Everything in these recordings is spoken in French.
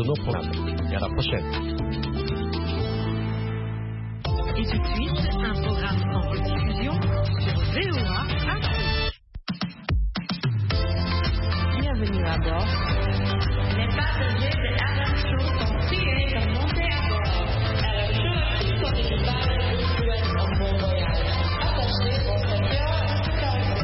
nos programmes. Et à la prochaine. Et tout de suite, un programme en rediffusion sur VOA Afrique. Bienvenue à bord. Les passagers de RM Show sont priés de monter à bord. RM Show a tout comme une balle de souhaite en bon voyage. Attachez votre cœur à la sécurité.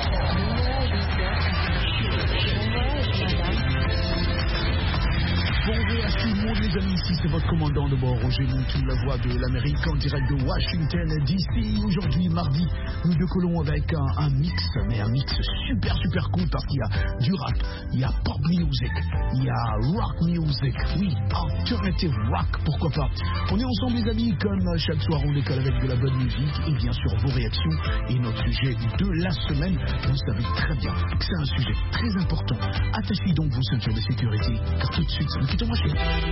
Bonjour à tout le monde les amis, ici c'est votre commandant de bord Roger Montou, la voix de l'Amérique en direct de Washington DC. Aujourd'hui mardi, nous décollons avec un mix, mais un mix super cool parce qu'il y a du rap, il y a pop music, il y a rock music, oui, alternative rock, pourquoi pas. On est ensemble les amis, comme chaque soir on décolle avec de la bonne musique et bien sûr vos réactions et notre sujet de la semaine. Vous savez très bien que c'est un sujet très important. Attachez donc vos ceintures de sécurité car tout de suite ça nous quitte en machine.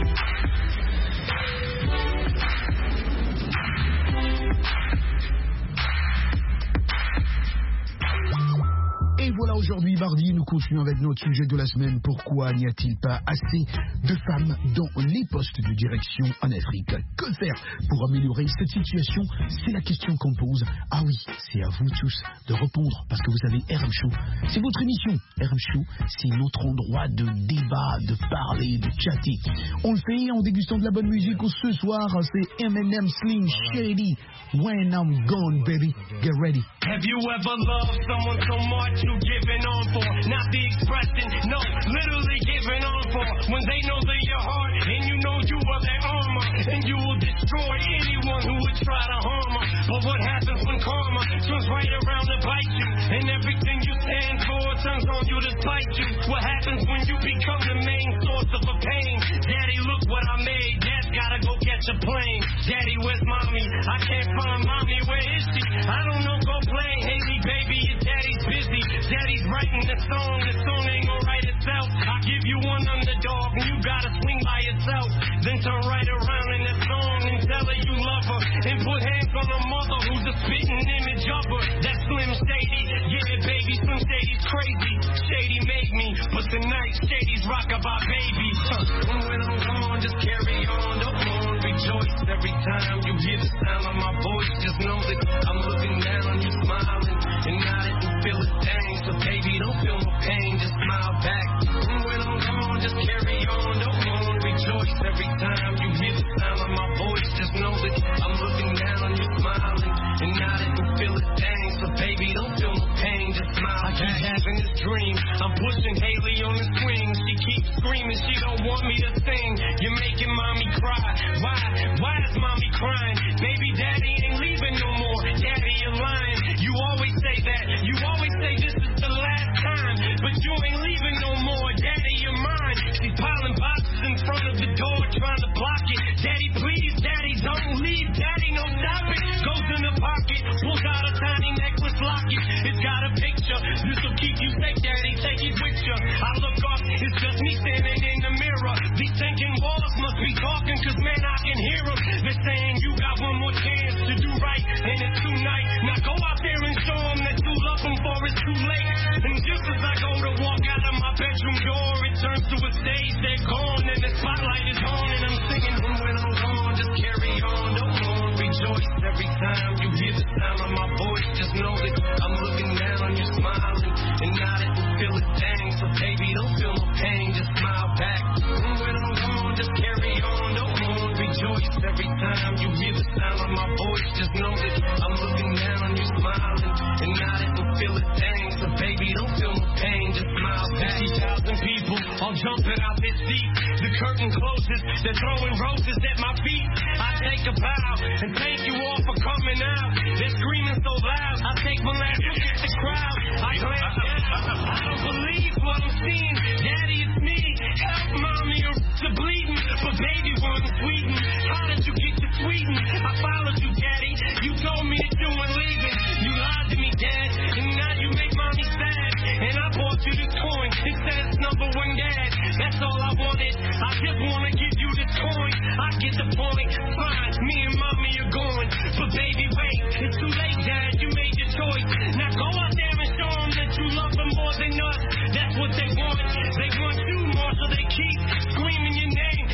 Et voilà, aujourd'hui, mardi, nous continuons avec notre sujet de la semaine. Pourquoi n'y a-t-il pas assez de femmes dans les postes de direction en Afrique? Que faire pour améliorer cette situation? C'est la question qu'on pose. Ah oui, c'est à vous tous de répondre parce que vous savez, RM Show, c'est votre émission. RM Show, c'est notre endroit de débat, de parler, de chatter. On le fait en dégustant de la bonne musique. Ce soir, c'est Eminem, Slim Shady. When I'm gone, baby, get ready. Have you ever loved someone so much you giving on for? Not the expression, no, literally giving on for. When they know they're your heart and you know you are their armor, and you will destroy anyone who would try to harm her. But what happens when karma turns right around to bite you, and everything you stand for turns on you to spite you? What happens when you become the main source of a pain? Daddy, look what I made. Dad's gotta go catch a plane. Daddy, where's mommy? I can't find mommy. Where is she? I don't know. Go play, Haley, baby. Your daddy's busy. Daddy's writing the song ain't gonna write itself. I give you one underdog and you gotta swing by yourself. Then turn right around in that song and tell her you love her. And put hands on her mother who's a spitting image of her. That's Slim Shady. Yeah, baby, Slim Shady's crazy. Shady made me, but tonight Shady's rock-a-bye baby. And when I'm gone, just carry on. Don't mourn, rejoice every time you hear the sound of my voice. Just know that I'm looking down on you smiling. And I didn't feel a thing. So baby, don't feel no pain, just smile back. And when I'm gone, just carry on. Don't mourn, rejoice every time you hear the sound of my voice. Just know that I'm looking down on you smiling. And I didn't feel a thing. So baby, don't feel no pain, just smile back. I keep having this dream. I'm pushing Haley on the swing. She keeps screaming, she don't want me to sing. You're making mommy cry. Why is mommy crying? Maybe daddy ain't leaving no more. Daddy, you're lying. You always say that. You always say this is the last time. But you ain't leaving no more. Daddy, you're mine. She's piling boxes in front of the door trying to block it. Daddy, please. Daddy, don't leave. Daddy, no, stop it. Goes in the pocket. Pulls out a tiny necklace locket. It's got a picture. This'll keep you safe, Daddy. Take it with you. I look up. It's just me standing in the mirror. These thinking walls must be talking. Cause man, I can hear them. They're saying you got one more chance to do right. And it's tonight. Now go out there and show them that you love them before it's too late. And just as I go to walk out of my bedroom door, it turns to a stage. They're gone and the spotlight is on. And I'm singing from when I'm gone. Just carry on. Don't mourn. Rejoice every time you hear the sound of my voice. Just know that I'm looking down on you smiling. And I didn't feel a thing. So baby, don't feel no pain. Just smile back. And when I'm gone, just carry on. Don't mourn. Rejoice every time you hear the sound of my voice. Just know that I'm looking down on you smiling. And I didn't feel a thing. So baby, don't feel no pain. Just smile back. 50,000 people all jumping out their seat. The curtain closes. They're throwing roses at my feet. I take a bow and thank you all for coming out. They're screaming so loud. I take my last look at the crowd. I glance down. I don't believe what I'm seeing. Daddy, it's me. Help mommy or to bleeding. But baby, we're in Sweden. How did you get to Sweden? I followed you, Daddy. You told me that you weren't leaving. You lied to me, Dad. And now you make mommy sad. And I bought you this coin. It says number one dad. That's all I wanted. I just want to give you this coin. I get the point. Fine, me and mommy are going. But baby, wait. It's too late, Dad. You made your choice. Now go out there and show them that you love them more than us. That's what they want. They want you more, so they keep screaming your name.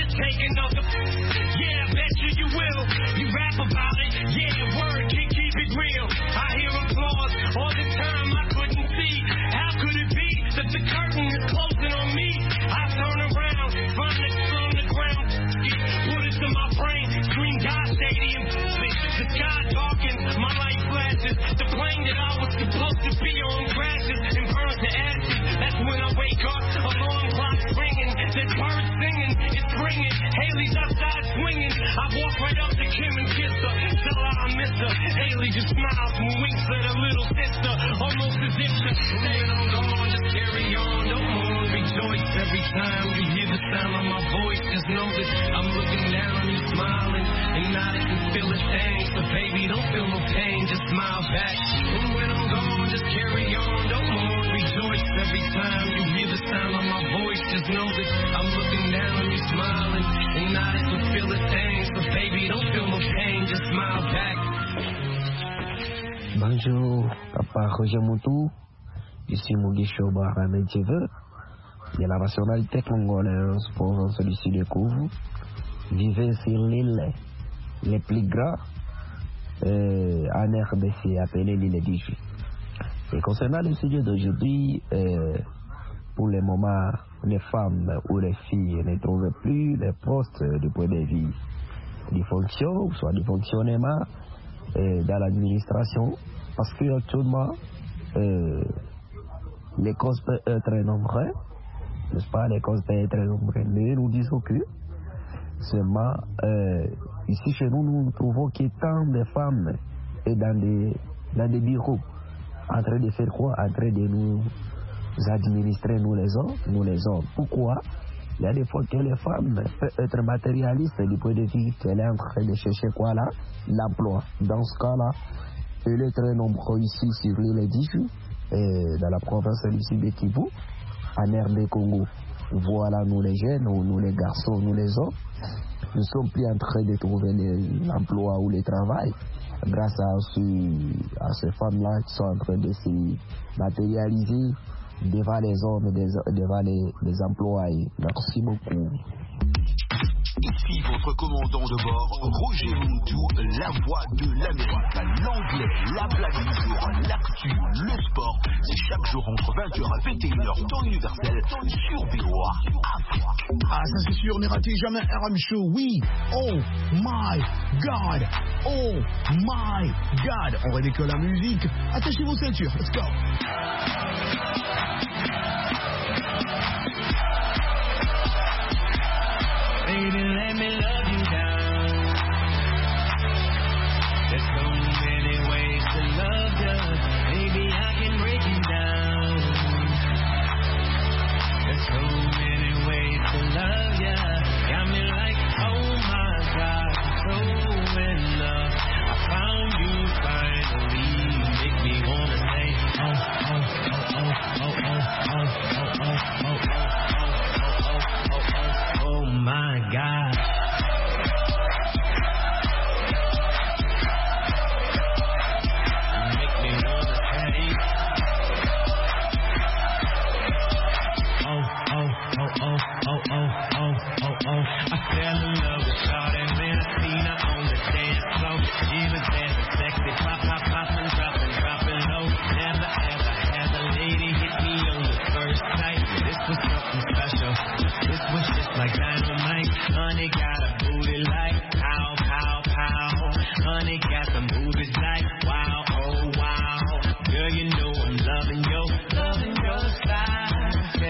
just take another. Yeah, I bet you will. You rap about it. Yeah, word, keep it real. I hear applause all the time. I couldn't see. How could it be that the curtain is closing on me? I turn around, find it on the ground. Put it to my brain, scream God Stadium. The sky darkens, my light flashes. The plane that I was supposed to be on crashes and burns to ashes. That's when I wake up, alarm clock's ringing. There's birds singing, it's ringing. Haley's outside swinging. I walk right up to Kim and kiss her. Tell her I miss her. Haley just smiles and winks at her little sister. Almost as if to say, I'm gone, just carry on. Don't mourn, rejoice every time you hear the sound of my voice. Just know that I'm looking down on you smiling. And now I can feel a thing. So baby, don't feel no pain, just smile back. And when I'm gone, just carry on. Don't mourn, rejoice every time you hear the sound of my voice. Just know that I'm looking down on you smiling. And now I can feel a thing. So baby, don't feel no pain, just smile back. Bonjour, Papa Roger Moutou. Je suis Mugisho Baramel TV de la nationalité congolaise province du sud de Kouvou. Vivez sur l'île les plus grands en RDC appelée l'île d'Iju. Et concernant le sujet d'aujourd'hui, pour le moment, les femmes ou les filles ne trouvent plus les postes du point de vue des fonctions, soit du fonctionnement dans l'administration, parce qu'actuellement, les causes peuvent être nombreuses, n'est-ce pas? Les causes peuvent être nombreuses, mais nous disons que seulement ici chez nous, nous trouvons qu'il y a tant de femmes et dans des bureaux en train de faire quoi? En train de nous administrer, nous les hommes. Pourquoi? Il y a des fois que les femmes peuvent être matérialistes du point de vue qu'elle est en train de chercher quoi là? L'emploi. Dans ce cas-là, elle est très nombreux ici sur l'île d'Iju, dans la province du sud de Kivu, en RD Congo. Voilà, nous les jeunes, nous les garçons, nous les hommes, nous sommes plus en train de trouver l'emploi ou le travail grâce à ces femmes-là qui sont en train de se matérialiser devant les hommes, devant les employés. Merci beaucoup. Ici votre commandant de bord, Roger Moutou, la voix de l'Amérique, l'anglais, la blague du jour, l'actu, le sport. C'est chaque jour entre 20h et 21h, temps universel, sur VOA Afrique. Ah, ça c'est sûr, ne ratez jamais un RM Show, oui. Oh my God, oh my God. On redécolle la musique. Attachez vos ceintures, let's go. Baby, let me love you down. There's so many ways to love you. Baby, I can break you down. There's so many ways to love you. Got me like, oh my God, so in love. I found you finally. You make me wanna say, oh, oh, oh, oh, oh, oh, oh, oh, oh, oh, oh, oh. Oh my God. Make me wanna say, oh, oh, oh, oh, oh, oh, oh, oh, oh. I fell in love with Shawty when I seen her on the dance floor. She was dancing sexy, pop, pop, pop, and dropping low. Never ever had a lady hit me on the first night. This was something special. This was just like dynamite. Honey got a booty like pow, pow, pow. Honey got some boobies like wow, oh wow. Girl, you know I'm loving your style.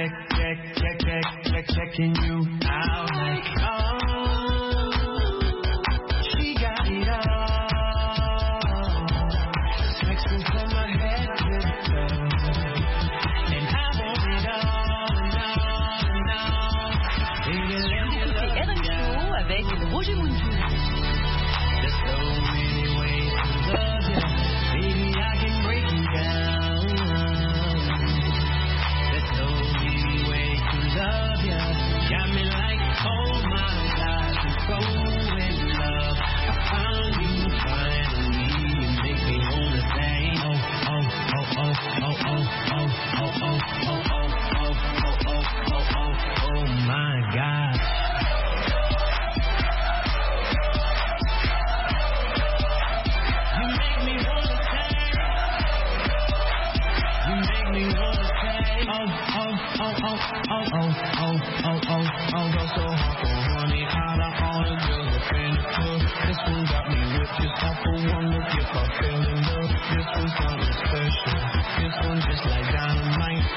Checking you out like, oh, she got it all. Sexy from my head to the toe. And I want it all and all. Baby, let me love RM Show avec Roger Moutou. There's so many ways to love you. Baby, I can break you down. There's so many ways to love you. Got me like, oh my God, I'm so in love. I found you finally. You make me wanna say, oh, oh, oh, oh, oh, oh, oh, oh, oh, oh, oh, oh, oh, oh, oh, oh, oh my God. Go so hard for honey, out of all the girls up in the club. This one got me whipped just off of one look. If I fell in love, this one's something special. This one just like dynamite.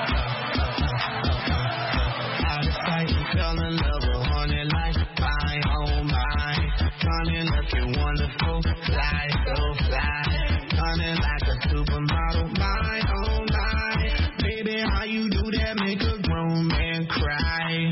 Out of sight and fell in love with honey like my, oh my. Honey looking wonderful, fly so fly. Honey like a supermodel, my, oh my. Baby, how you do that? Make a grown man cry.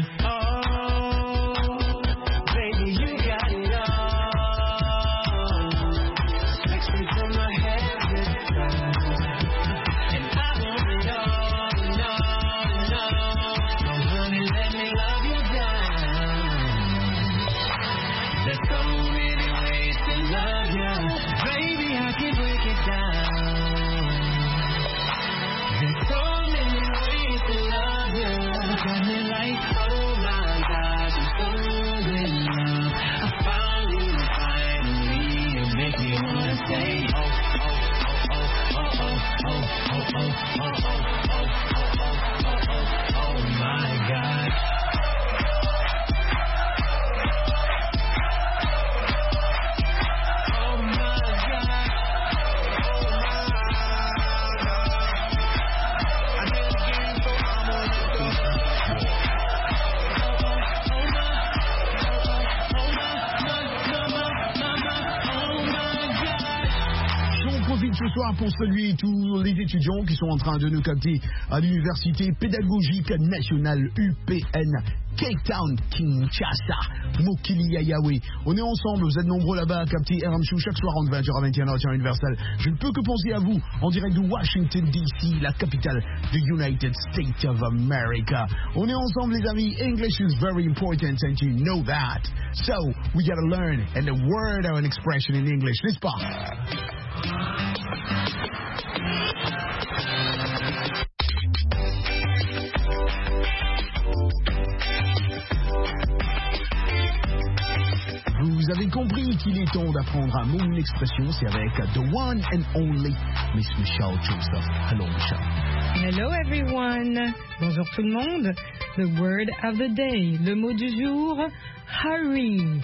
Ce soir pour saluer tous les étudiants qui sont en train de nous capter à l'Université pédagogique nationale UPN Cape Town, Kinshasa, Mokili Yayawe. On est ensemble, vous êtes nombreux là-bas à capter RM Show chaque soir entre 20h à 21h sur Universal. Je ne peux que penser à vous en direct de Washington DC, la capitale de United States of America. On est ensemble les amis, English is very important and you know that. So, we gotta learn and a word or an expression in English, n'est-ce pas? Vous avez compris qu'il est temps d'apprendre un mot, une expression, c'est avec the one and only Miss Michelle Joseph. Hello Michelle. Hello everyone. Bonjour tout le monde. The word of the day. Le mot du jour, hurry.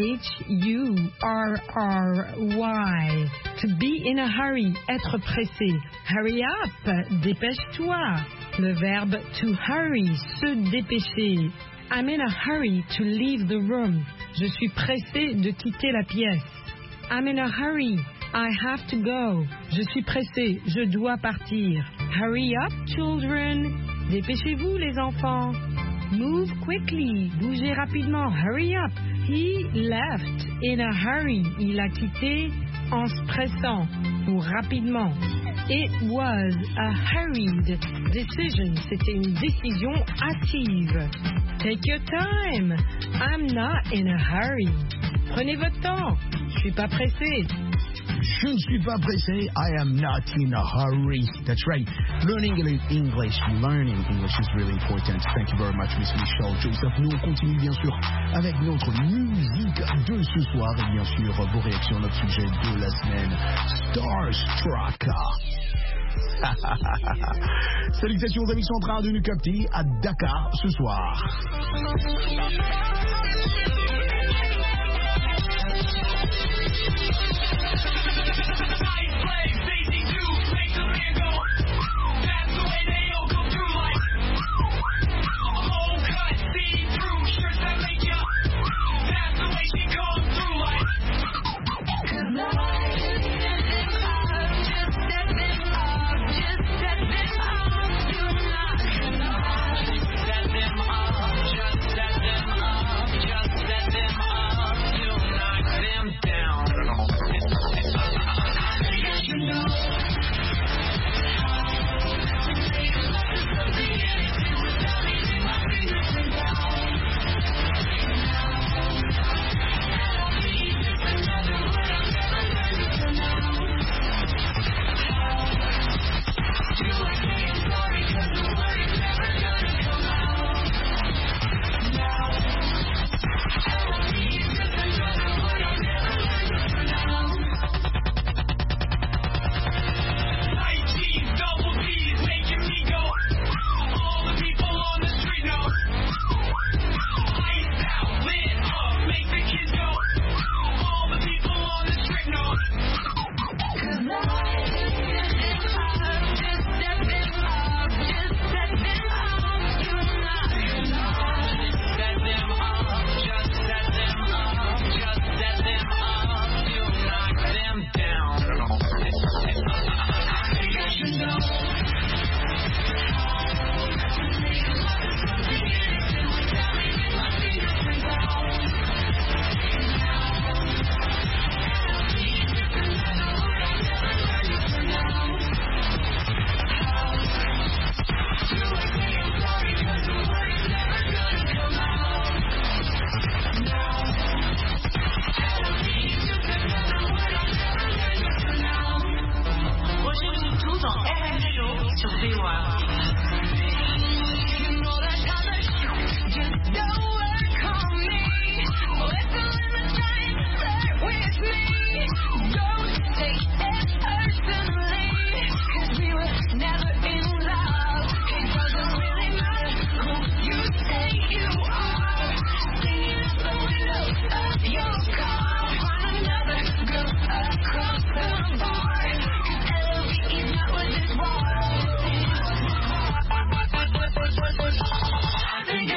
H-U-R-R-Y. To be in a hurry. Être pressé. Hurry up. Dépêche-toi. Le verbe to hurry. Se dépêcher. I'm in a hurry to leave the room. Je suis pressé de quitter la pièce. I'm in a hurry. I have to go. Je suis pressé. Je dois partir. Hurry up, children. Dépêchez-vous, les enfants. Move quickly. Bougez rapidement. Hurry up. He left in a hurry. Il a quitté en se pressant ou rapidement. It was a hurried decision. C'était une décision hâtive. Take your time. I'm not in a hurry. Prenez votre temps. Je suis pas pressé. Je ne suis pas pressé. I am not in a hurry. That's right. Learning English is really important. Thank you very much, Miss Michelle Joseph. Nous, on continue bien sûr avec notre musique de ce soir et bien sûr vos réactions à notre sujet de la semaine. Starstruck. Salutations aux amis qui sont en train de nous capter à Dakar ce soir.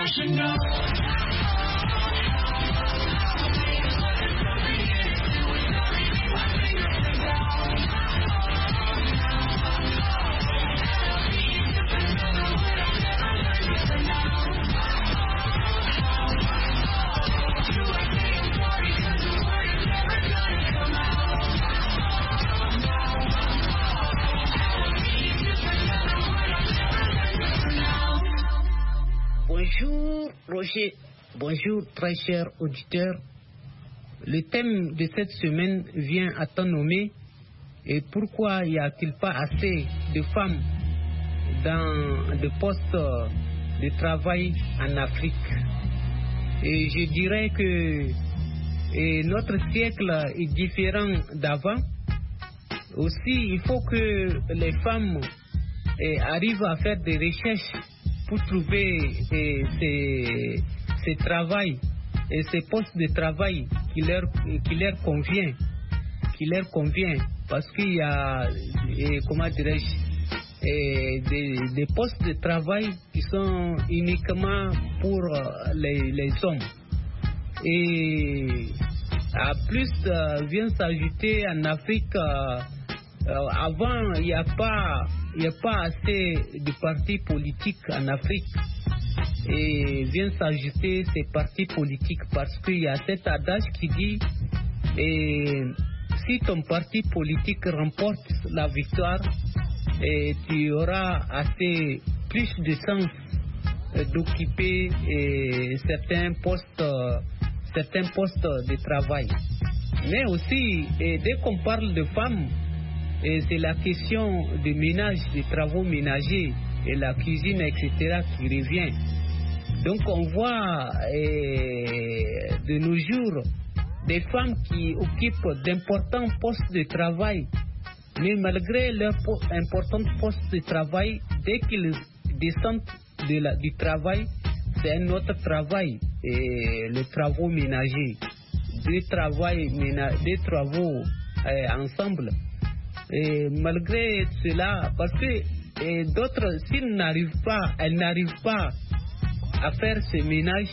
emotional. Bonjour Roger, bonjour très chers auditeurs. Le thème de cette semaine vient à ton nommé. Et pourquoi n'y a-t-il pas assez de femmes dans des postes de travail en Afrique? Et je dirais que notre siècle est différent d'avant. Aussi, il faut que les femmes arrivent à faire des recherches pour trouver ces travails et ces postes de travail qui leur convient, parce qu'il y a, comment dirais-je, des postes de travail qui sont uniquement pour les hommes. Et à plus vient s'ajouter en Afrique, avant il n'y a pas assez de partis politiques en Afrique, et vient s'ajouter ces partis politiques parce qu'il y a cet adage qui dit si ton parti politique remporte la victoire, tu auras plus de sens d'occuper certains postes de travail. Mais aussi, dès qu'on parle de femmes, c'est la question du ménage, des travaux ménagers et la cuisine, etc. qui revient. Donc on voit de nos jours des femmes qui occupent d'importants postes de travail, mais malgré leurs importants postes de travail, dès qu'ils descendent du travail, c'est un autre travail, les travaux ménagers, des travaux ensemble. Et malgré cela, parce que d'autres, s'ils elles n'arrivent pas à faire ce ménage,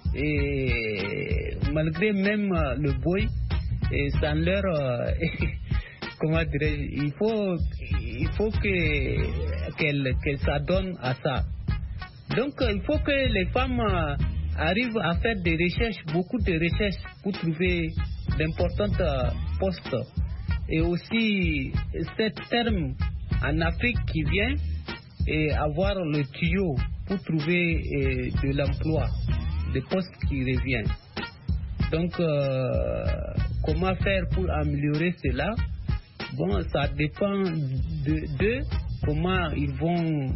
et malgré même le boy, et ça leur comment dirais-je, il faut qu'elles s'adonnent à ça. Donc il faut que les femmes arrivent à faire des recherches, beaucoup de recherches pour trouver d'importants postes. Et aussi cet terme en Afrique qui vient et avoir le tuyau pour trouver de l'emploi, des postes qui reviennent. Donc comment faire pour améliorer cela? Bon, ça dépend de comment ils vont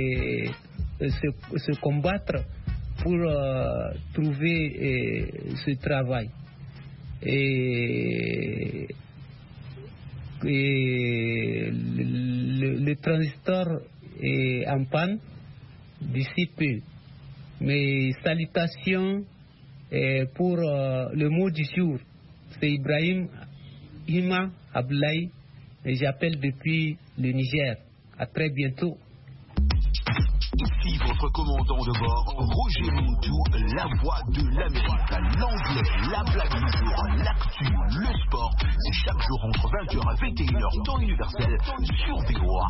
se combattre pour trouver ce travail. Et le transistor est en panne d'ici peu. Mes salutations pour le mot du jour. C'est Ibrahim Hima Ablaï et j'appelle depuis le Niger. À très bientôt. Ici votre commandant de bord, Roger Montou, la voix de l'Amérique, l'anglais, la blague du jour, l'actu, le sport. C'est chaque jour entre 20h et 21h, temps universel, sur VOA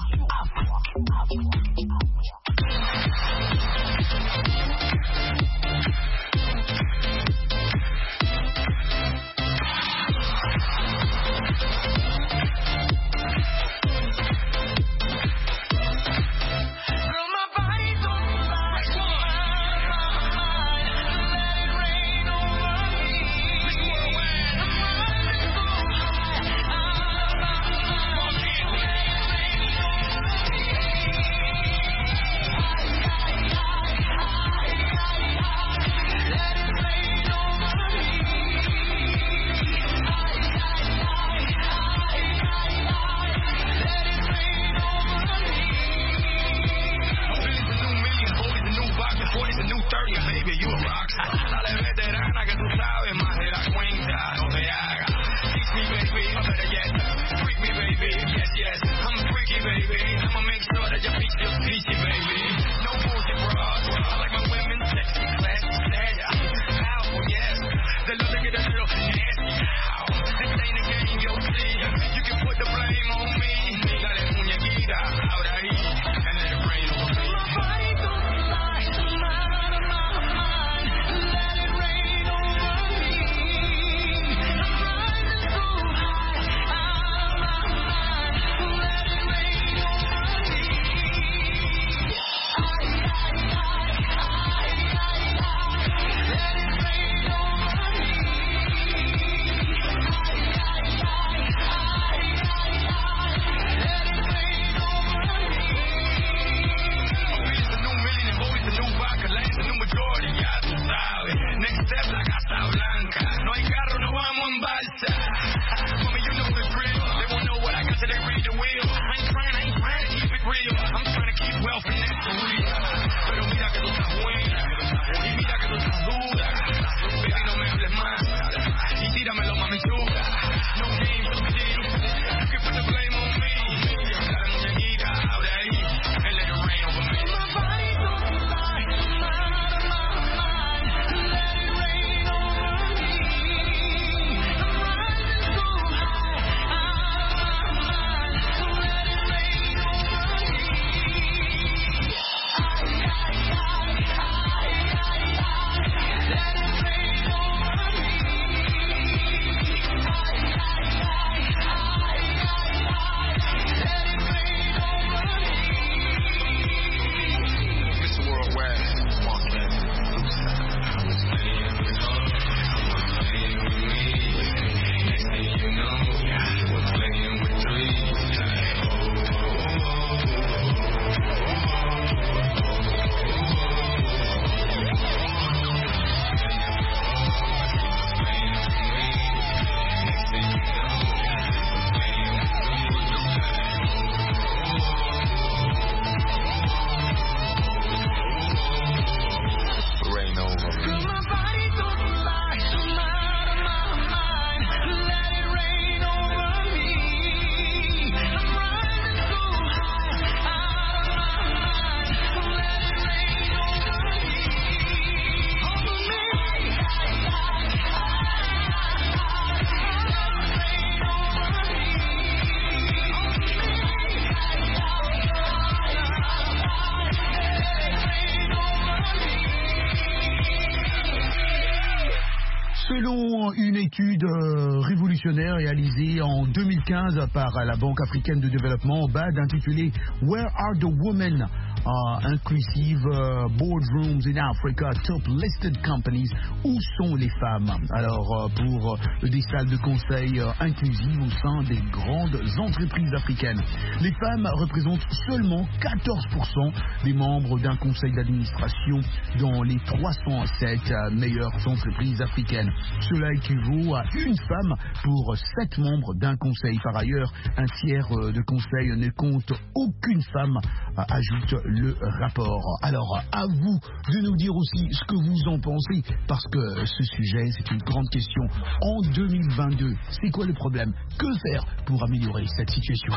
I'ma make sure that your peace feels peachy, baby. No bullshit, bro. I like my women sexy. Selon une étude révolutionnaire réalisée en 2015 par la Banque africaine de développement, BAD, intitulée Where are the Women Inclusive Boardrooms in Africa, Top Listed Companies, où sont les femmes? Alors, pour des salles de conseil inclusives au sein des grandes entreprises africaines, les femmes représentent seulement 14% des membres d'un conseil d'administration dans les 307 meilleures entreprises africaines. Cela équivaut à une femme pour 7 membres d'un conseil. Par ailleurs, un tiers de conseil ne compte aucune femme, ajoute le rapport. Alors, à vous de nous dire aussi ce que vous en pensez, parce que ce sujet, c'est une grande question. En 2022, c'est quoi le problème? Que faire pour améliorer cette situation?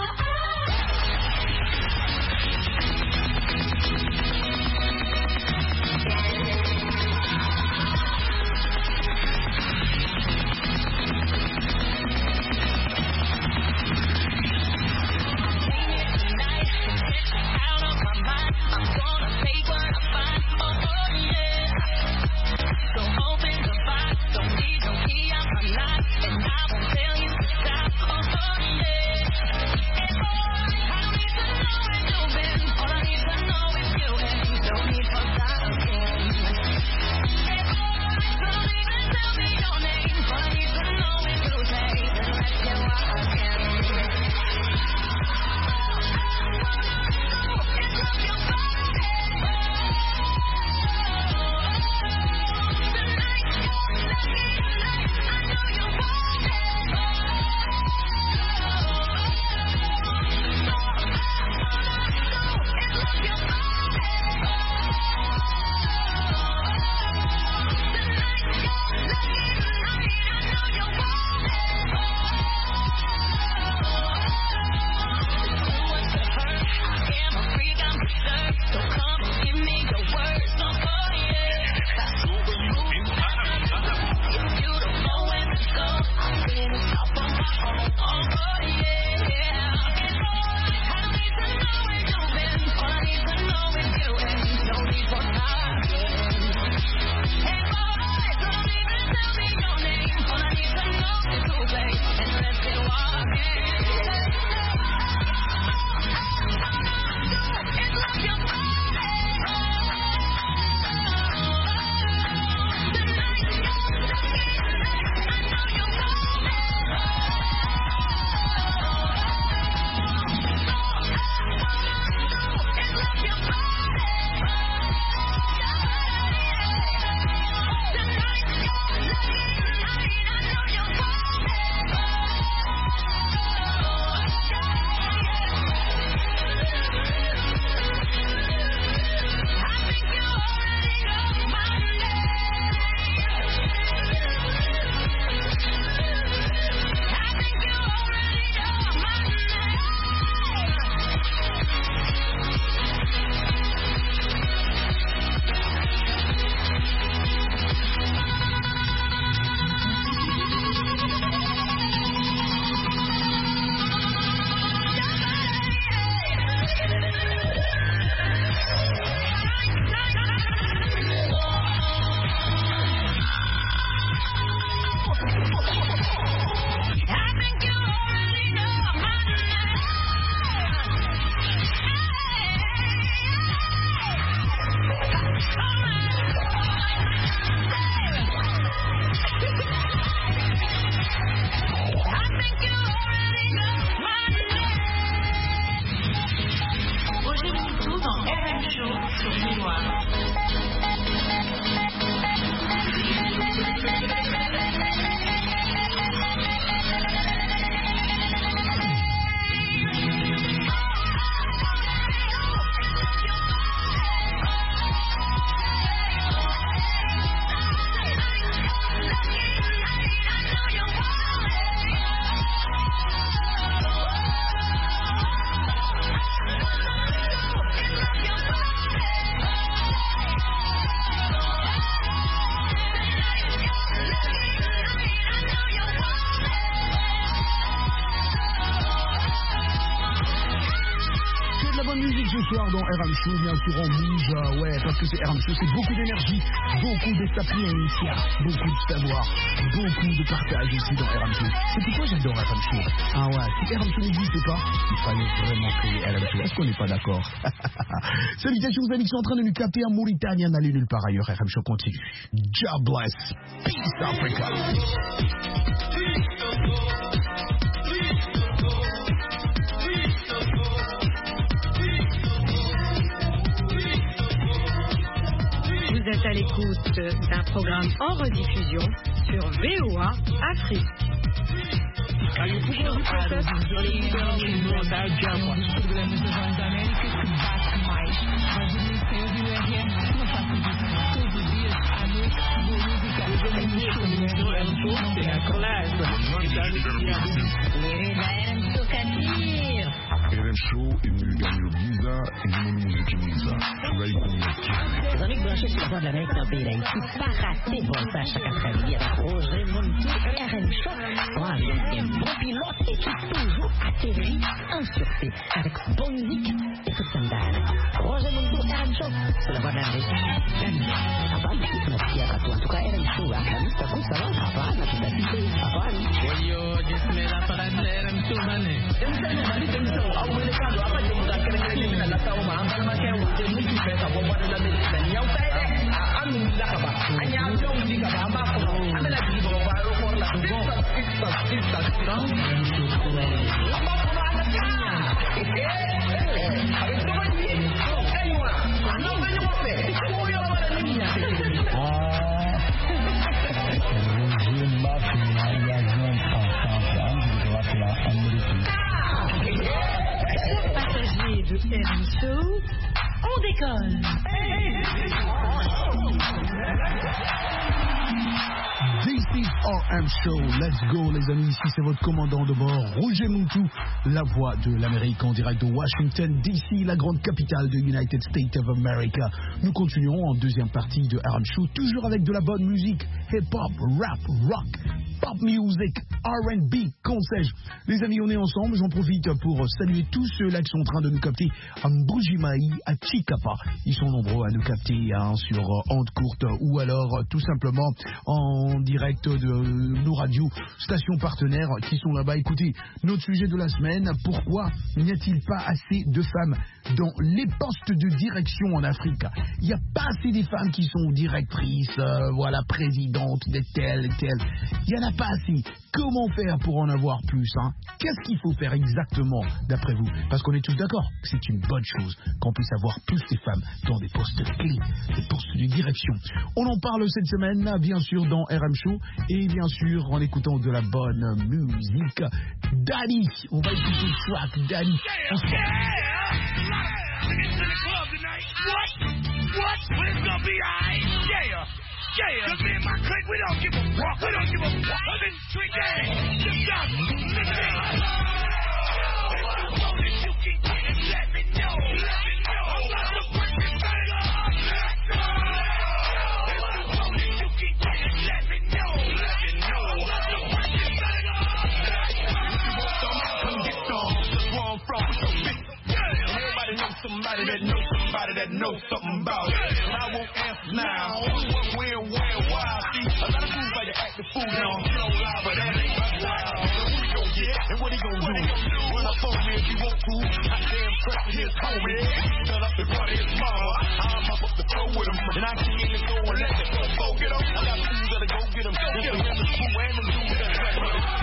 ce soir dans RM Show, bien sûr en bouge, ouais, parce que c'est RM Show, c'est beaucoup d'énergie, beaucoup de sapiens, beaucoup de savoir, beaucoup de partage aussi dans RM Show. C'est pourquoi j'adore RM Show. Ah ouais, si RM Show n'existait pas, il fallait vraiment créer RM Show. Est-ce qu'on n'est pas d'accord? Salutations aux amis qui sont en train de nous capter en Mauritanie, n'allez nulle part ailleurs. RM Show continue. God bless. Peace Africa. Vous êtes à l'écoute d'un programme en rediffusion sur VOA Afrique. RM Show est venu gagner le visa et nous musique visa. Tu vas y connaître. Les amis branchés sur la voie de l'Amérique dans le pays d'Haïti, pas rater bon ça chaque après-midi avec Roger Montou, RM Show. Moi, j'ai un bon pilote et qui toujours atterrit en sûreté avec bonne musique et tout ça me Roger Montou, RM Show, sur la voie de l'Amérique. Apaan sih penasihat aku? Suka RM Show kan? Tapi sama apaan? Aku tak bisa. Apaan? Yo, Bismillah, para RM Show mana? Passagers de RM Show, on décolle. This is RM Show. Let's go, les amis. Ici, c'est votre commandant de bord, Roger Montou, la voix de l'Amérique en direct de Washington, D.C., la grande capitale de United States of America. Nous continuons en deuxième partie de RM Show, toujours avec de la bonne musique, hip-hop, rap, rock, pop music, R&B, qu'on sais-je. Les amis, on est ensemble. J'en profite pour saluer tous ceux-là qui sont en train de nous capter à Mbujimaï, à Chikapa. Ils sont nombreux à nous capter sur ondes courtes ou alors tout simplement en direct de nos radios, stations partenaires qui sont là-bas. Écoutez, notre sujet de la semaine, pourquoi n'y a-t-il pas assez de femmes dans les postes de direction en Afrique? Il n'y a pas assez de femmes qui sont directrices, voilà, présidentes de telle et telle. Il n'y en a pas assez. Comment faire pour en avoir plus, hein? Qu'est-ce qu'il faut faire exactement d'après vous? Parce qu'on est tous d'accord que c'est une bonne chose qu'on puisse avoir plus de femmes dans des postes clés, des postes de direction. On en parle cette semaine, bien sûr, dans RM Show et bien sûr en écoutant de la bonne musique. Daddy, on va écouter le track Daddy. On se Yeah, cause me and my clique, we don't give a fuck. We don't give a fuck. I've been drinking. Just stop. You can get it, let me know. I'm about to break this thing up. Let's go. You can get it, let me know. I'm about to break this thing up. Let's go. If you want some, come get some. That's where I'm from. We so big. Everybody knows somebody that knows somebody that knows something about it. I won't answer now. Where, why? See, a lot of fools like to act the fool now. You don't lie, but that ain't my style. Who he gon' get, and what he gon' do? Run up on me if you want to. I damn pressure his homie. Shut up and party his mama. I'm up the floor with him, and I can get in the door and let the go get him. I got fools that'll go get him. Get him in the school and the dudes that's right with him.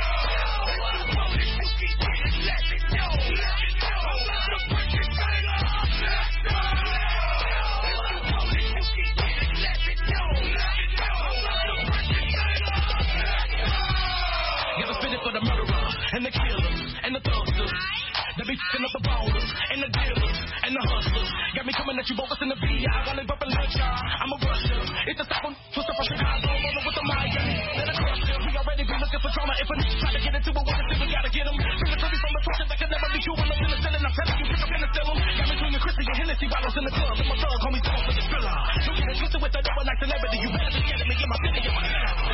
Let me know. I'm about to break this thing up. Let's go. For the murderer and the killer and the thugsters, they be fucking up the ballers and the dealers and the hustlers. Got me coming at you bogus in the VI, while they bumping lunch, I'm a rusher. It's a stop on twist up from Chicago, rolling with the Miami. Let it crush them. We already be looking for trauma. If a nigga try to get into it, what we gotta get them. Bring the from the torture that can never be cured. I'm penicillin, I'm telling you, pick up penicillin. Got me drinking Chrissy and Hennessy bottles in the club. And my thug, homie, down for the thriller. Don't get it twisted with the double like celebrity. You better be scared of me in my city, in my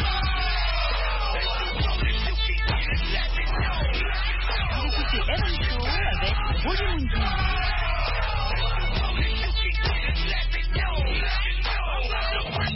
Écoutez RM Show avec Roger Montou.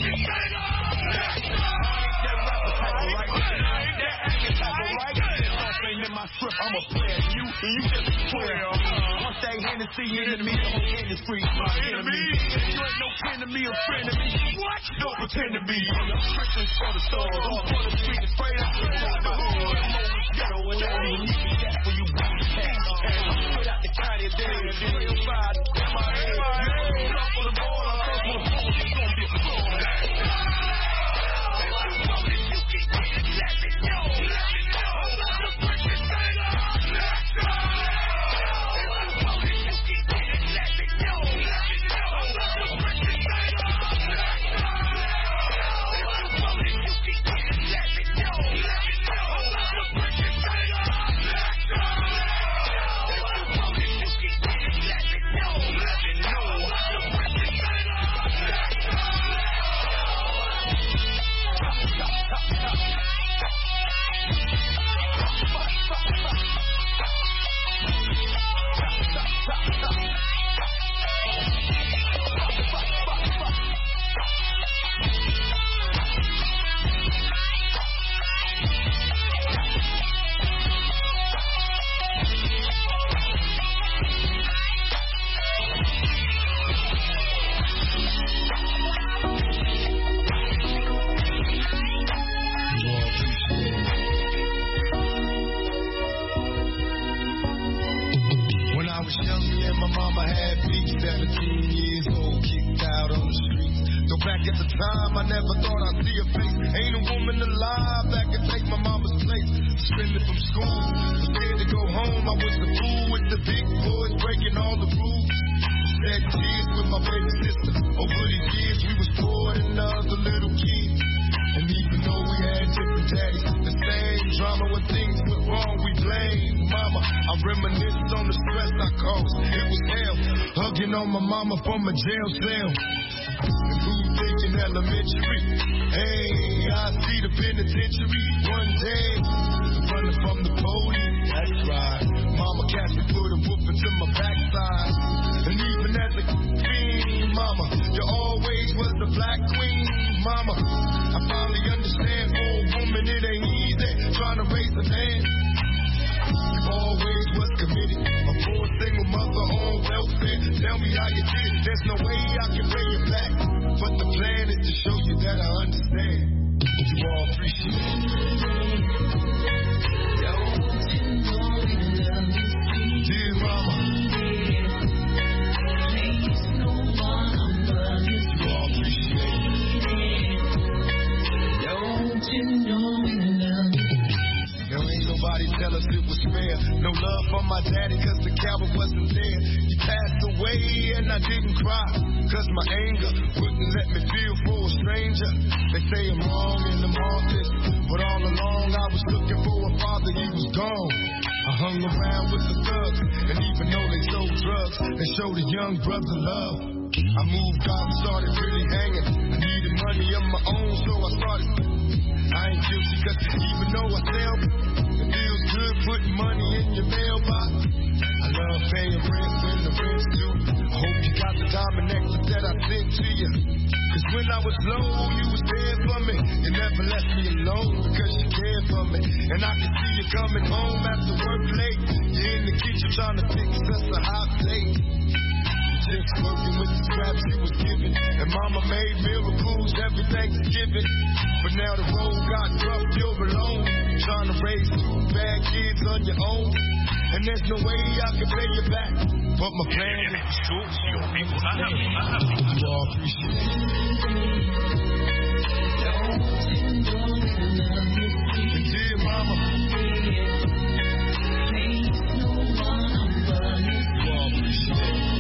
Hennessy, enemy, the whole industry. My enemy. You ain't no kin to me, a friend to me. What? Don't pretend to be. I'm strictly for the stars. All for the street is straight out. My hood, ghetto, and all you need is that for you. Put out the county there, and then you'll find my head. Up on the border, first one, it's gonna be a fraud. You can get it, let me know. The British singer, let's go. You can get it, let me know. The British singer, let's go. You can get it, let me know. The British singer, let's go. Back at the time, I never thought I'd see her face. Ain't a woman alive that could take my mama's place. Suspended from school, was scared to go home. I was the fool with the big boys breaking all the rules. Shed tears with my baby sister. Over the years, we was poor than other little kids. And even though we had different daddies, the same drama when things went wrong, we blame mama. I reminisce on the stress I caused. It was hell, hugging on my mama from a jail cell. Thinking elementary, hey, I see the penitentiary one day, running from the police, that's right. Mama catch me, put a whoop into my backside. And even as a teen, mama, you always was the black queen, mama. I finally understand, old woman, it ain't easy trying to raise a man. You always was committed, a poor single mother on welfare. Tell me how you did it, there's no way I can pay you back. But the plan is to show you that I understand. You all appreciate it. Dear mama, you all appreciate it. Don't you know we love you? There ain't nobody tell us it was fair. No love for my daddy cause the coward wasn't there. He passed away and I didn't cry cause my anger wouldn't let me feel for a stranger. They say I'm wrong and I'm heartless, but all along I was looking for a father, he was gone. I hung around with the thugs, and even though they sold drugs, they showed a young brother love. I moved out and started really hanging. I needed money of my own, so I started. I ain't guilty cause even though I sell, it feels good putting money in your mailbox. I love paying rent when the rent's due. I hope you got the diamond necklace that I sent to you. Cause when I was low, you was there for me. You never left me alone because you cared for me. And I can see you coming home after work late. You're in the kitchen trying to fix us a hot plate. Just working with the scraps you was given. And mama made miracles every Thanksgiving. But now the road got rough, you're alone. Trying to raise two bad kids on your own. And there's no way I can pay you back. But my plan is short, you all appreciate it. And dear mama, you all appreciate it.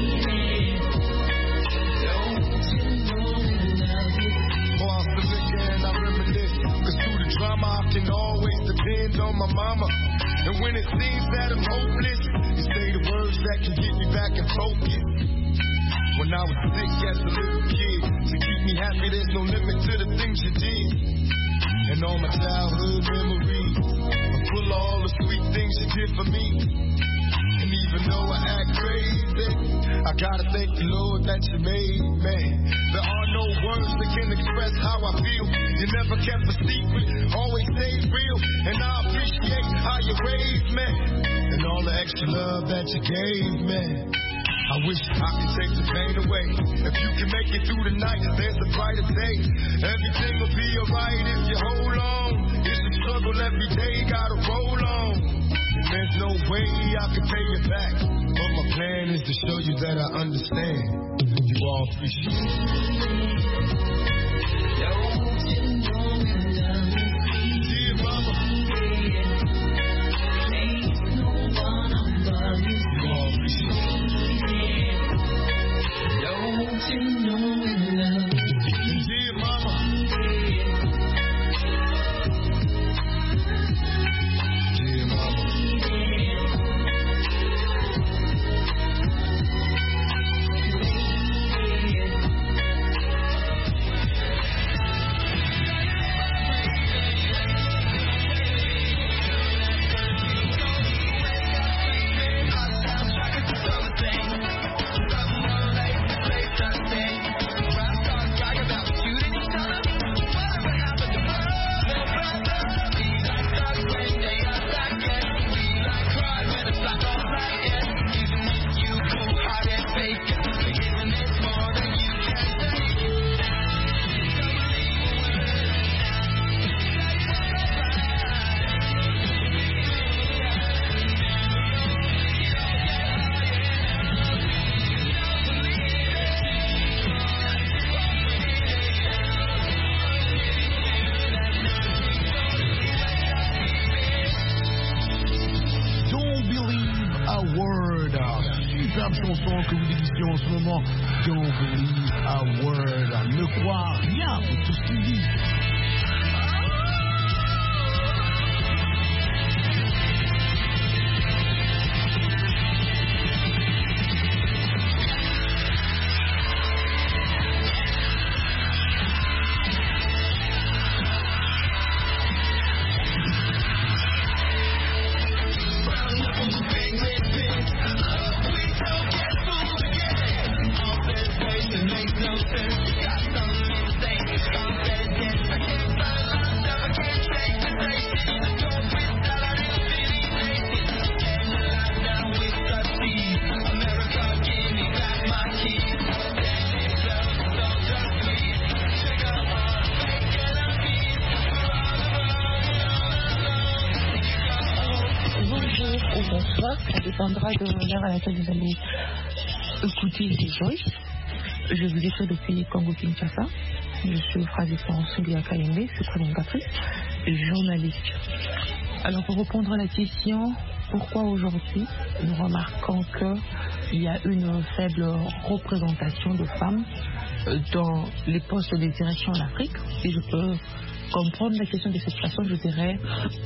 Drama, I can always depend on my mama. And when it seems that I'm hopeless, you say the words that can get me back in focus. When I was sick as a little kid, to keep me happy, there's no limit to the things you did. And all my childhood memories are full of all the sweet things you did for me. And even though I act crazy, I gotta thank the Lord that you made me. There are no words that can express how I feel. You never kept a secret, always stayed real. And I appreciate how you raised me and all the extra love that you gave me. I wish I could take the pain away. If you can make it through the night, there's a brighter day. Everything will be alright if you hold on. It's a struggle every day, gotta roll on. And there's no way I can pay you back, but my plan is to show you that I understand. You all appreciate it. Dear mama, ain't no one above you. You all appreciate it. Don't you know in love? Dear mama, dear mama. Superbe chanson que vous dégustez en ce moment. Don't believe a word. Ne crois rien de tout ce qu'il dit. Ça dépendra de l'heure à laquelle vous allez écouter les voices. Je vous écris depuis Congo-Kinshasa. Je suis Franciscan Soulia Kayembe, je suis présentatrice et journaliste. Alors pour répondre à la question, pourquoi aujourd'hui nous remarquons qu'il y a une faible représentation de femmes dans les postes de direction en Afrique? Et je peux comprendre la question de cette façon, je dirais,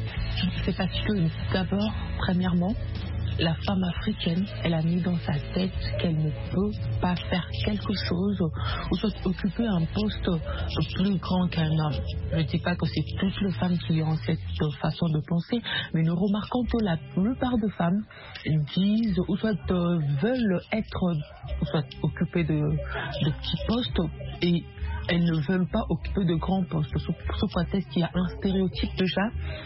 c'est parce que d'abord, premièrement, la femme africaine, elle a mis dans sa tête qu'elle ne peut pas faire quelque chose ou soit occuper un poste plus grand qu'un homme. Je ne dis pas que c'est toutes les femmes qui ont cette façon de penser, mais nous remarquons que la plupart des femmes disent ou soit veulent être ou soit occupées de petits postes et elles ne veulent pas occuper de grands postes. Sous prétexte qu'il y a un stéréotype déjà.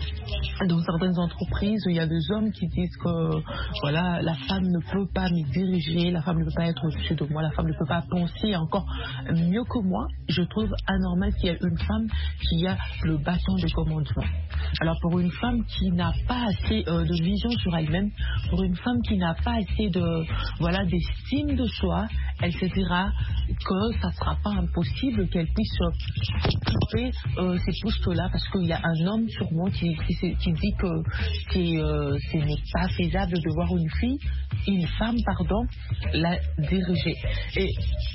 Dans certaines entreprises, il y a des hommes qui disent que voilà, la femme ne peut pas me diriger, la femme ne peut pas être au-dessus de moi, la femme ne peut pas penser encore mieux que moi. Je trouve anormal qu'il y ait une femme qui a le bâton de commandement. Alors pour une femme qui n'a pas assez de vision sur elle-même, pour une femme qui n'a pas assez d'estime de soi, elle se dira que ça ne sera pas impossible qu'elle puisse occuper ces postes-là parce qu'il y a un homme sûrement qui dit que ce n'est pas faisable de voir une femme, la diriger. Et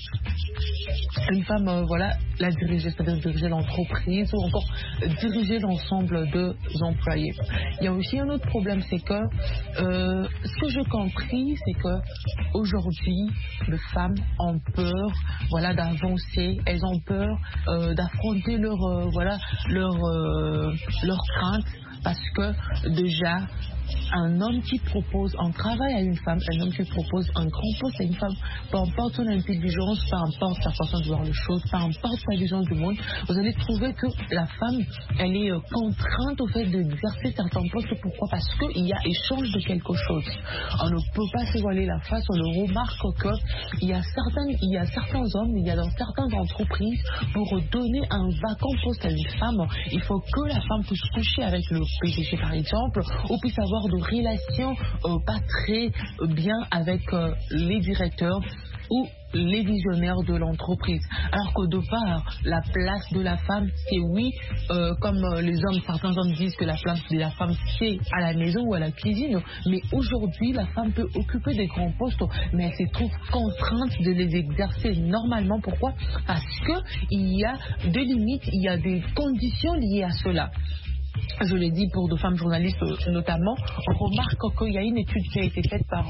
une femme, la diriger, c'est-à-dire diriger l'entreprise ou encore diriger l'ensemble des employés. Il y a aussi un autre problème, c'est que ce que j'ai compris, c'est que aujourd'hui, les femmes ont peur, d'avancer, elles ont peur d'affronter leurs craintes parce que déjà un homme qui propose un travail à une femme, un homme qui propose un grand poste à une femme, peu importe son intelligence, peu importe sa façon de voir les choses, peu importe sa vision du monde, vous allez trouver que la femme, elle est contrainte au fait d'exercer certains postes. Pourquoi? Parce qu'il y a échange de quelque chose. On ne peut pas se voiler la face. On le remarque qu'il y a certains hommes, il y a dans certaines entreprises, pour donner un vacant poste à une femme, il faut que la femme puisse coucher avec le PDG par exemple, ou puisse avoir de relations pas très bien avec les directeurs ou les visionnaires de l'entreprise. Alors que de part, la place de la femme, c'est oui, comme les hommes, certains hommes disent que la place de la femme, c'est à la maison ou à la cuisine, mais aujourd'hui, la femme peut occuper des grands postes, mais elle se trouve contrainte de les exercer normalement. Pourquoi? Parce qu'il y a des limites, il y a des conditions liées à cela. Je l'ai dit pour de femmes journalistes notamment, on remarque qu'il y a une étude qui a été faite par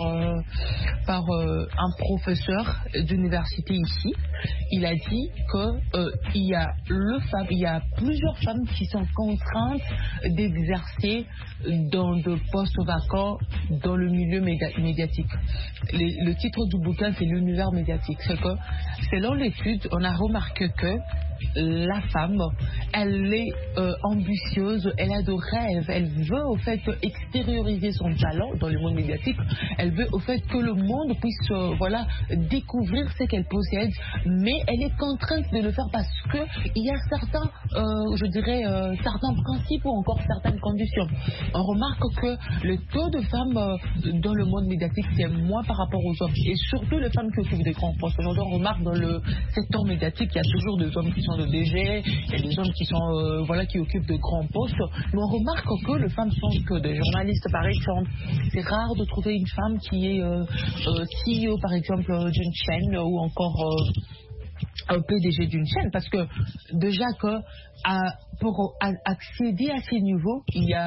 un professeur d'université ici. Il a dit qu'il y a plusieurs femmes qui sont contraintes d'exercer dans de postes vacants dans le milieu médiatique. Le titre du bouquin, c'est l'univers médiatique. C'est que, selon l'étude, on a remarqué que la femme, elle est ambitieuse, elle a de rêves, elle veut au fait extérioriser son talent dans le monde médiatique, elle veut au fait que le monde puisse découvrir ce qu'elle possède, mais elle est contrainte de le faire parce qu'il y a certains, certains principes ou encore certaines conditions. On remarque que le taux de femmes dans le monde médiatique, c'est moins par rapport aux hommes, et surtout les femmes qui occupent des grands postes. Aujourd'hui, on remarque dans le secteur médiatique, il y a toujours des hommes qui sont de DG, il y a des hommes qui sont qui occupent de grands postes, mais on remarque que les femmes sont que des journalistes par exemple. C'est rare de trouver une femme qui est CEO par exemple d'une chaîne ou encore un PDG d'une chaîne, parce que déjà que pour accéder à ces niveaux, il y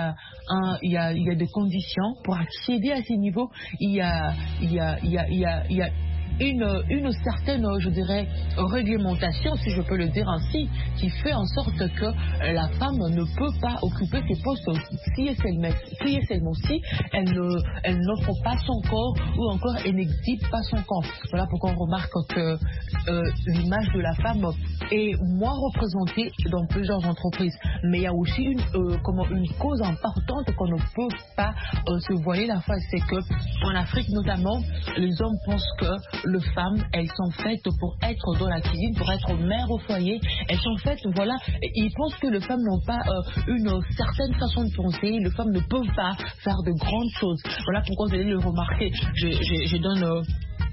a des conditions. Pour accéder à ces niveaux, il y a une certaine, réglementation, si je peux le dire ainsi, qui fait en sorte que la femme ne peut pas occuper ces postes si et seulement si elle n'offre pas son corps ou encore elle n'exhibe pas son corps. Voilà pourquoi on remarque que l'image de la femme est moins représentée dans plusieurs entreprises. Mais il y a aussi une cause importante qu'on ne peut pas se voiler la face, c'est que en Afrique notamment, les hommes pensent que les femmes, elles sont faites pour être dans la cuisine, pour être mère au foyer. Elles sont faites, ils pensent que les femmes n'ont pas une certaine façon de penser. Les femmes ne peuvent pas faire de grandes choses. Voilà pourquoi vous allez le remarquer. Je donne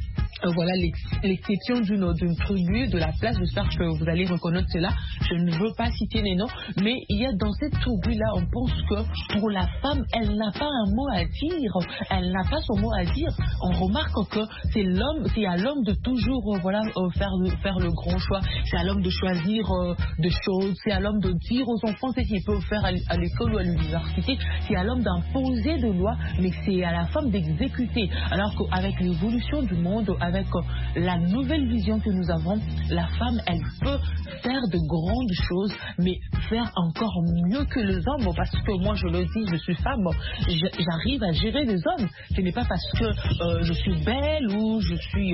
l'exception d'une tribu de la place. J'espère que vous allez reconnaître cela. Je ne veux pas citer les noms, mais il y a dans cette tribu-là, on pense que pour la femme, elle n'a pas un mot à dire. Elle n'a pas son mot à dire. On remarque que c'est à l'homme de toujours faire le grand choix. C'est à l'homme de choisir des choses. C'est à l'homme de dire aux enfants ce qu'ils peuvent faire à l'école ou à l'université. C'est à l'homme d'imposer des lois, mais c'est à la femme d'exécuter. Alors qu'avec l'évolution du monde, avec la nouvelle vision que nous avons, la femme, elle peut faire de grandes choses, mais faire encore mieux que les hommes, parce que moi je le dis, je suis femme, j'arrive à gérer les hommes. Ce n'est pas parce que je suis belle ou je suis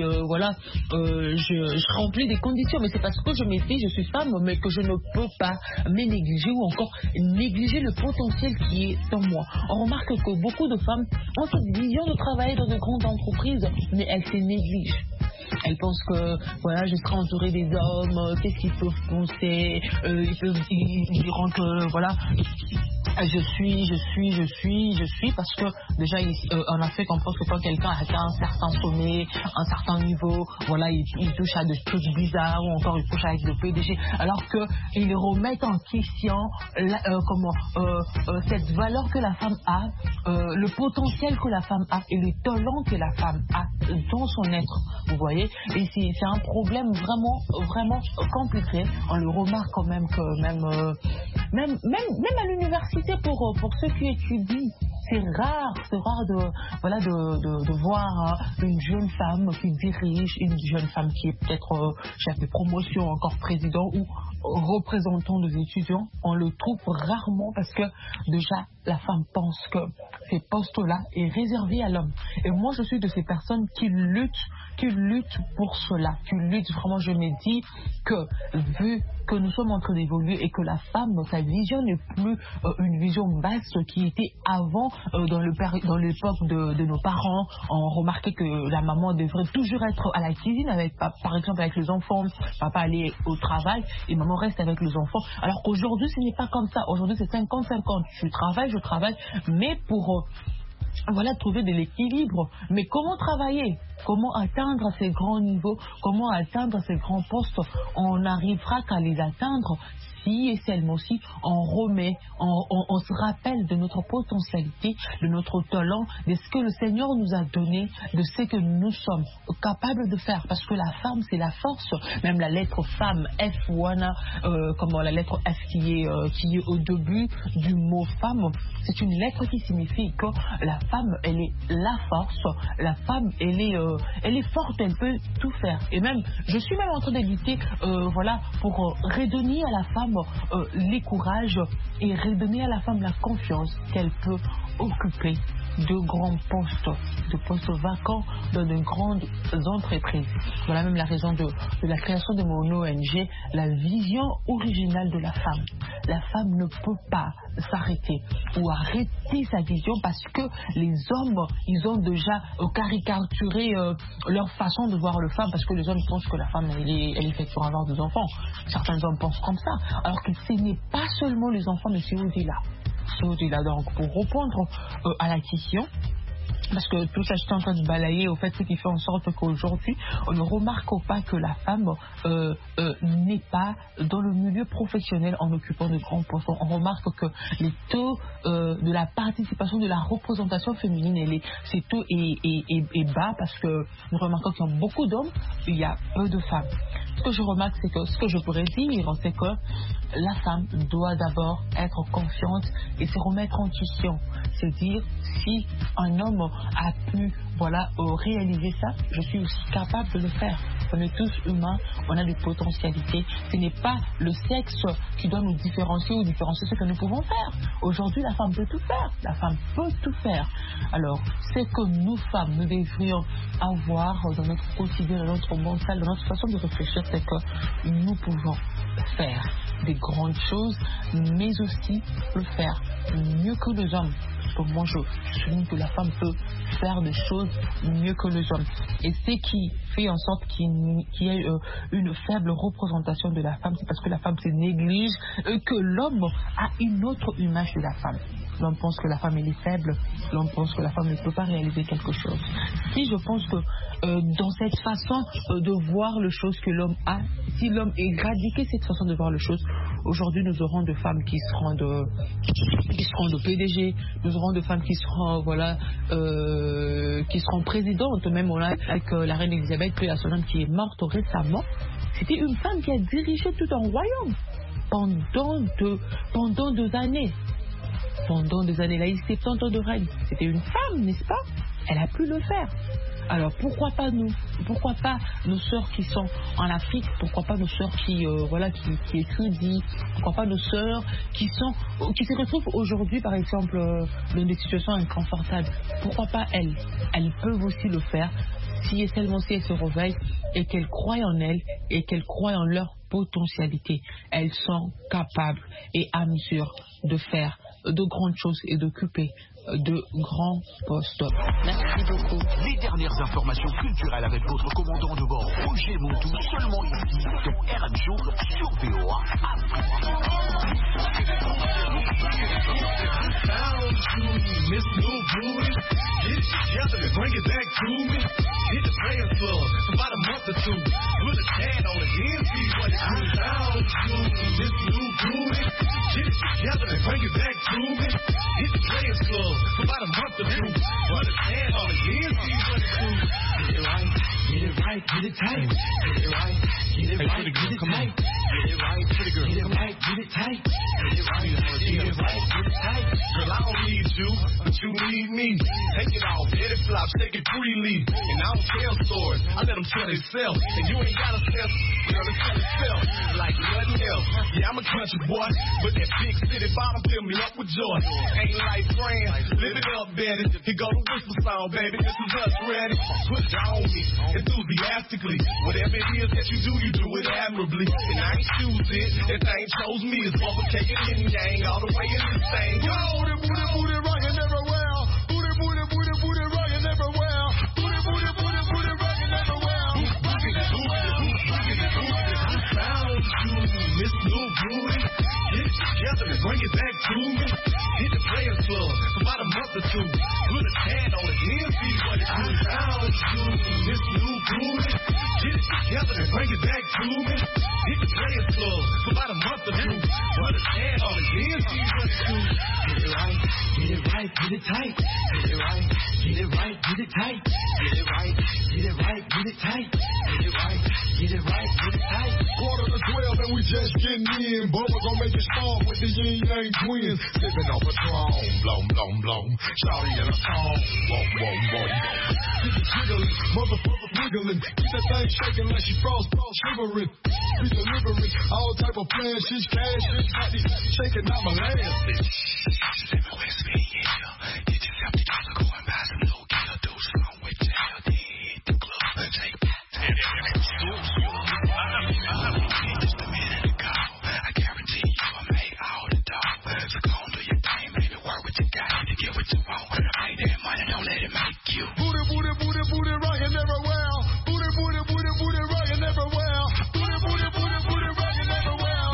je remplis des conditions, mais c'est parce que je m'étais, je suis femme, mais que je ne peux pas me négliger ou encore négliger le potentiel qui est en moi. On remarque que beaucoup de femmes ont cette vision de travailler dans de grandes entreprises, mais elles se négligent. Elles pensent que je serai entourée des hommes, qu'est-ce qu'ils peuvent penser, ils diront que je suis, parce que déjà en Afrique on pense que quand quelqu'un a atteint un certain sommet, un certain niveau, il touche à des trucs bizarres ou encore il touche avec le PDG, alors qu'ils remettent en question cette valeur que la femme a, le potentiel que la femme a et le talent que la femme a dans son être, vous voyez. Et c'est un problème vraiment compliqué. On le remarque quand même que même à l'université pour ceux qui étudient, c'est rare de voir une jeune femme qui dirige, une jeune femme qui est peut-être chef de promotion, encore président ou représentant des étudiants. On le trouve rarement parce que déjà la femme pense que ces postes-là est réservé à l'homme. Et moi, je suis de ces personnes qui luttent pour cela, qui luttent vraiment. Je me dis que vu que nous sommes en train d'évoluer et que la femme, sa vision n'est plus une vision basse qui était avant dans l'époque de nos parents. On remarquait que la maman devrait toujours être à la cuisine avec, par exemple, avec les enfants, papa aller au travail et maman reste avec les enfants. Alors qu'aujourd'hui, ce n'est pas comme ça. Aujourd'hui, c'est 50-50. Je travaille, mais pour trouver de l'équilibre. Mais comment travailler? Comment atteindre ces grands niveaux? Comment atteindre ces grands postes? On n'arrivera qu'à les atteindre si et seulement si on remet, on se rappelle de notre potentialité, de notre talent, de ce que le Seigneur nous a donné, de ce que nous sommes capables de faire. Parce que la femme, c'est la force. Même la lettre femme, F1, comme la lettre F qui est au début du mot femme, c'est une lettre qui signifie que la femme, elle est la force. La femme, elle est forte, elle peut tout faire. Et même, je suis même en train d'éditer, pour redonner à la femme les courages et redonner à la femme la confiance qu'elle peut occuper de grands postes, de postes vacants dans de grandes entreprises. Voilà même la raison de la création de mon ONG, la vision originale de la femme. La femme ne peut pas s'arrêter ou arrêter sa vision parce que les hommes, ils ont déjà caricaturé leur façon de voir la femme, parce que les hommes pensent que la femme, elle est faite pour avoir des enfants. Certains hommes pensent comme ça, alors que ce n'est pas seulement les enfants, mais c'est au-delà. Donc, pour répondre à la question, parce que tout ça, je suis en train de balayer au fait ce qui fait en sorte qu'aujourd'hui, on ne remarque pas que la femme n'est pas dans le milieu professionnel en occupant de grands postes. On remarque que les taux de la participation, de la représentation féminine, ces taux est bas, parce que nous remarquons qu'il y a beaucoup d'hommes, il y a peu de femmes. Ce que je remarque, c'est que ce que je pourrais dire, c'est que la femme doit d'abord être confiante et se remettre en question. C'est dire, si un homme a pu réaliser ça, je suis aussi capable de le faire. On est tous humains, on a des potentialités. Ce n'est pas le sexe qui doit nous différencier ou différencier ce que nous pouvons faire. Aujourd'hui, la femme peut tout faire. La femme peut tout faire. Alors, c'est que nous, femmes, nous devrions avoir dans notre quotidien, dans notre mental, dans notre façon de réfléchir, c'est que nous pouvons faire des grandes choses, mais aussi le faire mieux que les hommes. Parce que moi, je souligne que la femme peut faire des choses mieux que les hommes. Et ce qui fait en sorte qu'il y ait une faible représentation de la femme, c'est parce que la femme se néglige, que l'homme a une autre image de la femme. L'homme pense que la femme elle est faible, l'homme pense que la femme ne peut pas réaliser quelque chose. Si je pense que dans cette façon de voir les choses que l'homme a, si l'homme éradiquait cette façon de voir les choses, aujourd'hui nous aurons des femmes qui seront de PDG, nous aurons des femmes qui seront qui seront présidentes. Même on a avec la reine Elisabeth, puis la Solane qui est morte récemment, c'était une femme qui a dirigé tout un royaume pendant 2 années. Pendant des années, là, il s'est 70 ans de règne. C'était une femme, n'est-ce pas? Elle a pu le faire. Alors pourquoi pas nous? Pourquoi pas nos sœurs qui sont en Afrique? Pourquoi pas nos sœurs qui étudient? Pourquoi pas nos sœurs qui se retrouvent aujourd'hui, par exemple, dans des situations inconfortables? Pourquoi pas elles? Elles peuvent aussi le faire si et seulement si elles se réveillent et qu'elles croient en elles et qu'elles croient en leur potentialité. Elles sont capables et à mesure de faire de grandes choses et d'occuper de grands postes. Merci beaucoup. Les dernières informations culturelles avec votre commandant de bord, Roger Montou, seulement ici, dans RM Show sur VOA Miss New Booty, get it together and bring it back to me. Hit the players club for about a month or two. Put a tag on it, then see what it comes down to. Miss New Booty, get it together and bring it back to me. Hit the players club for about a month or two. Put a tag on it, then see what it do. Get it right, get it right, get it tight. Get it right, get it right, get it tight. Get it right, pretty girl, get it right, get it tight. Get it right, get it right, get it tight. Girl, I don't need you, but you need me. Take it off, let it flop, take it freely. And I don't tell stories, I let them tell themselves. And you ain't gotta tell girl, it's sell itself like nothing else. Yeah, I'm a country boy, but that big city bottom fill me up with joy. Ain't life grand, live it up, Betty. Here go the whistle song, baby. This is us ready. Put it on me, enthusiastically. Whatever it is that you do it admirably. And I ain't choose it, that thing chose me. It's motherfucking yin yang all the way in this thing. Go, booty, rockin' everywhere. Booty, rockin' everywhere. Booty, rockin' everywhere. Found you, Miss New Booty. Get it together and bring it back to me. Hit the Players Club for about a month or two. Put a tan on it, then see what it do. Found you, Miss New Booty. Get it together and bring it back to me. Hit the Players Club for about a month or two. Put a tan on it, then see what it do. Get it right, get it right, get it tight. Get it right, get it right, get it tight. Get it right, get it right, get it tight. Get it right, get it right, get it tight. 11:15 and we just getting in. Bubba gon' make it strong with the yin yang twins. Sipping on Patron, blom. Shawty in a song, whoa. Keep it jiggling, motherfucker wiggling. Keep that thing shaking like she frost shivering. We delivering all type of plans. She's cash, she's got these shaking out my land. Sipping with me, yeah. Get yourself together, go and buy some low killer. Do something with your health, then hit the club. Take that. Just a minute ago, I guarantee you I made all the dough. So go and do your thing, baby. Work what you got to get what you want. Make that money, don't let it make you. Booty, rockin' everywhere. Booty, rockin' everywhere. Booty, rockin' everywhere.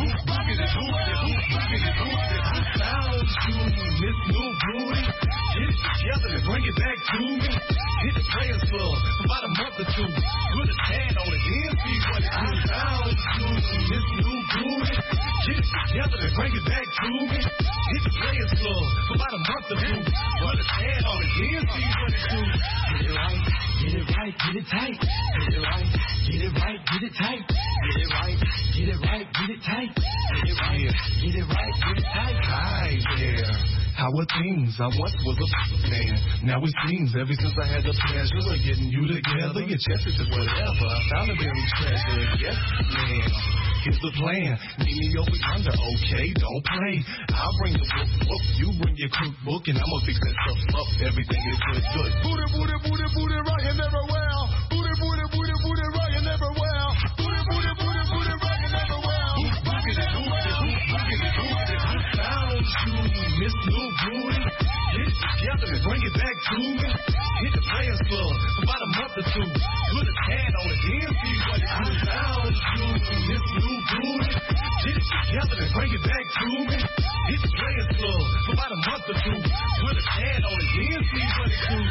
Found you, Miss New Booty. Get it together and bring it back to me. Hit the Players Club for about a month or two. Put a tan on it, then see what it do. Found you, Miss New Booty. Get it together and bring it back to me. Hit the Players Club for about a month or two. Put a tan on it, then see what it do. Get it right, get it right, get it tight. Get it right, get it right, get it tight. Get it right, get it right, get it tight. Get it right, get it right, get it tight. Hi there. How are things? I once was a man. Now it seems ever since I had the pleasure of getting you together, your chest is just whatever. I found a very treasure. Yes, man. Here's the plan. Meet me over yonder, okay? Don't play. I'll bring the book. You bring your cookbook, and I'ma fix that stuff up. Everything is good. Booty, rockin' everywhere. Booty, rockin' everywhere. Booty, rockin' everywhere. Found you, Miss New Booty. Get it together and bring it back to me. Hit the Players Club for about a month or two. Put a tan on it, then see what it do. Found you, Miss New Booty. Get it together and bring it back to me. Hit the Players Club for about a month or two. Put a tan on it, then see what it do.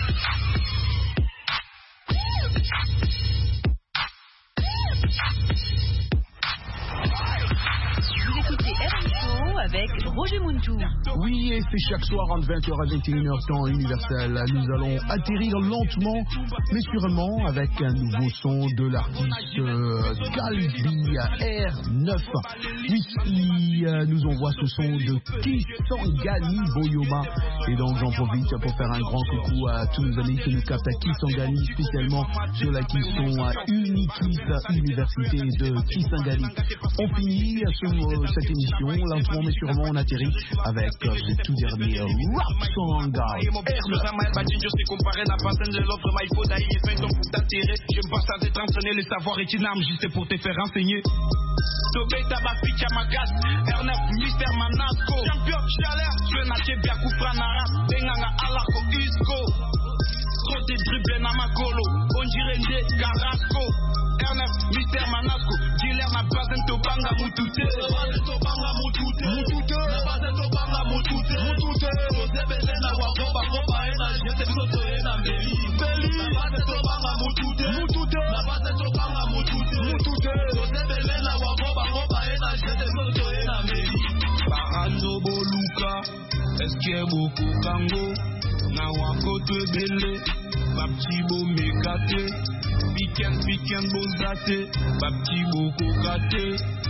Vous écoutez RMCO avec Roger Muntou. Oui, et c'est chaque soir entre 20h à 21h temps universel. Nous allons atterrir lentement mais sûrement avec un nouveau son de l'artiste Calvi R9. Puisqu'il nous envoie ce son de Kisangani Boyoma. Et donc j'en profite pour faire un grand coucou à tous nos amis qui nous captent à Kisangani, spécialement sur la Kisson Unikis Université de Kisangani. On finit cette émission, lentement mais sûrement on atterrit avec le tout dernier rap song. Je sais comparer la personne de l'autre, mais il faut d'ailleurs faire ton coup d'attirer. Je me passe à t'être entraîné, le savoir est une arme, juste pour te faire renseigner. Tobé tabac picha magas, R9 Mister Manasco. Champion chaleur, tu es naché bien coupra nara, benganga alako isco. Trop de dribbles na makolo, on dirait des Carrasco. R9 Mister Manasco, dealer na base to banga mutute. Tobanga mutute, na base to banga mutute. Tozebele na wakoba koba ena, jete soto ena meli. Na base to banga mutute, na base to banga mutute. Tozebele na wakoba koba ena, jete soto ena meli. Barando boluka, eske boko kango, na wakote bele, babti bo mekate. Weekend bozate, babti boko kate.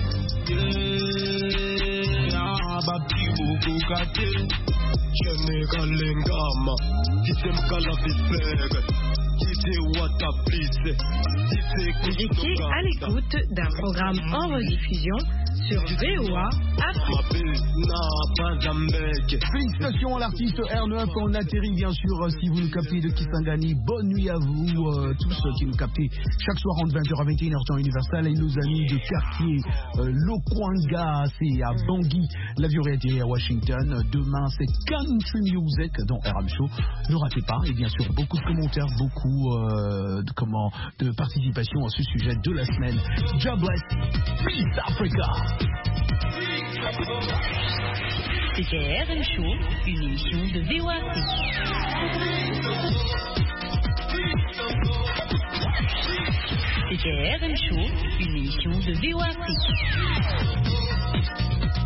Yeah, babti boko kate. Jamaica lingama, kitem kala fisbeg. Vous étiez à l'écoute d'un programme en rediffusion sur VOA Afrique. Félicitations à l'artiste R9. On atterrit bien sûr si vous nous captez de Kisangani. Bonne nuit à vous tous qui nous captez chaque soir entre 20h à 21h temps universel. Et nos amis de quartier Lokwanga, c'est à Bangui. L'avion est à Washington. Demain c'est Country Music dans RM Show. Ne ratez pas. Et bien sûr beaucoup de commentaires, beaucoup de participation à ce sujet de la semaine. God bless. Peace Africa. C'était RM Show, une émission de VOA Afrique. C'était RM Show, une émission de VOA Afrique.